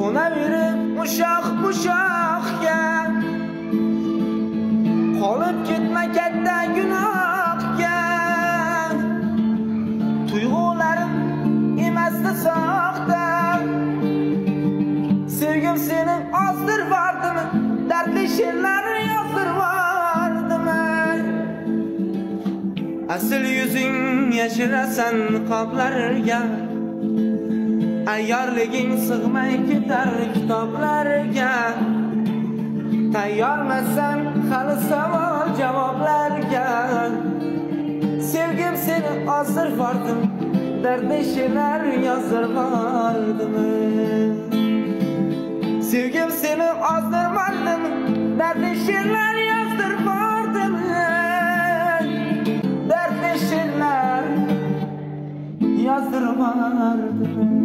qo'naverib mushaq-mushaqga, qolib ketma katta gunohga. Tuyg'ularim emasdi soxta, sevgim seni ozdirvardimi, dardli she'rlar yozdirvardimi? Asl yuzing yashirasan qoplarga, ayyorliging sig'may ketar kitoblarga. Tayyormasan hali savol javoblarga. Sevgim seni ozdirvardim, dardli she'rlar yozdirvardimi? Sevgim seni ozdirvardim, dardli she'rlar yozdirvardimi? Dardli she'rlar yozdirvardimi?